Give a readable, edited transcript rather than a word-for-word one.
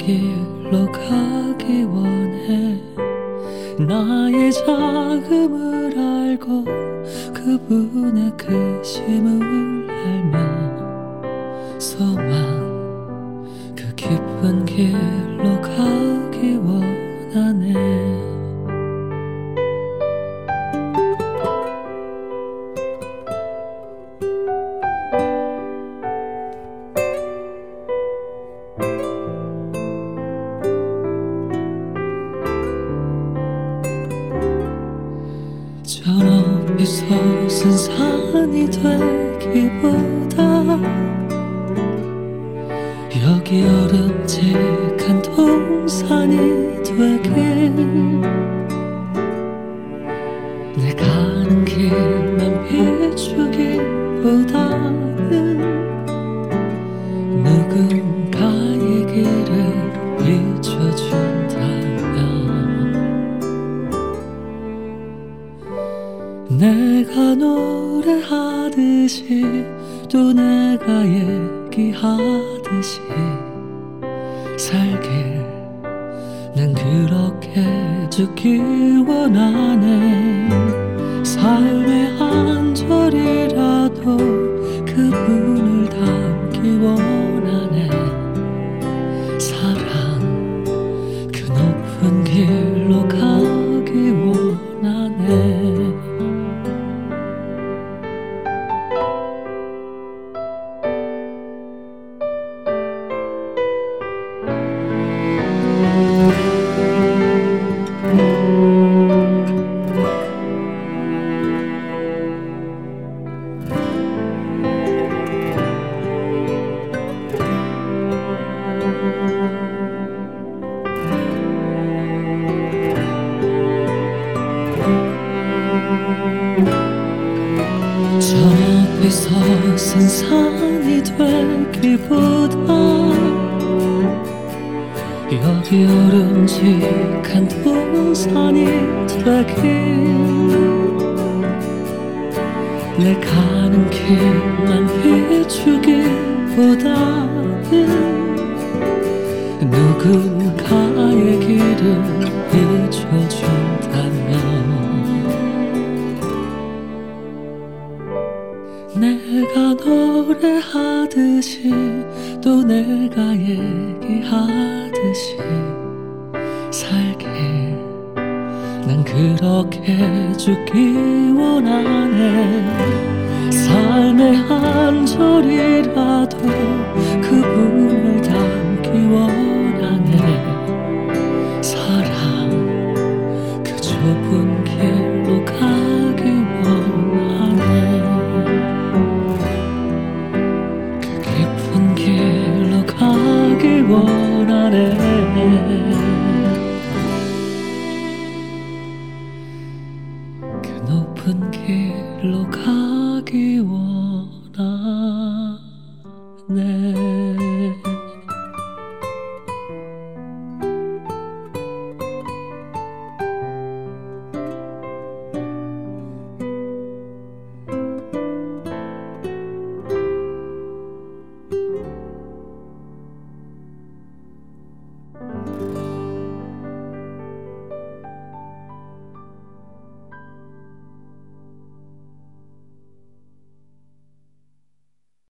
길로 가기 원해. 나의 자금을 알고 그분의 크심을 알며 소망 그 깊은 길로 가기 원하네. 저 높이 솟은 산이 되기보다 여기 얼음직한 동산이 되길. 내 가는 길만 비추기보다는 누군가의 길을 비춰준다면 내가 노래하듯이 또 내가 얘기하듯이 살길 난 그렇게 죽기 원하네. 삶의 한 절이라도 그분을 담기 원하네. 사랑 그 높은 길로 가기 원하네. 저 높이 솟은 산이 되기보다 여기 얼음직한 동산이 되길. 내 가는 길만 비추기보다는 누군가의 길을 비춰준다면 내가 노래하듯이 또 내가 얘기하듯이 살길 난 그렇게 죽기 원하네. 삶의 한 절이라도 그분을 담기 원하네. 사랑 그 좁은 길로 가기 원하네. 길로 가기 원하네. 그 높은 길로